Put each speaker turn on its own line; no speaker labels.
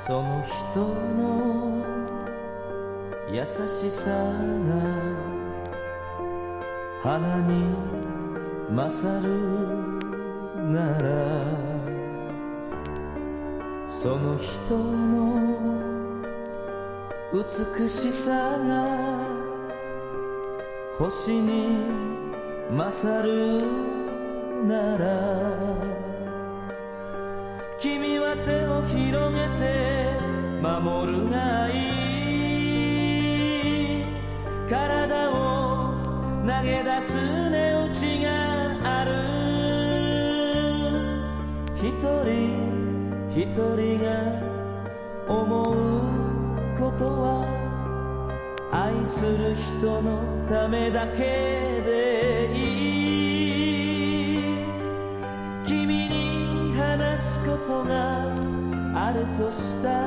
その人の優しさが花に勝るなら、その人の美しさが星に勝るなら、君は手を広げて守るがいい、体を投げ出す値打ちがある。一人一人が思うことは愛する人のためだけでいい。君に話すことがあるとした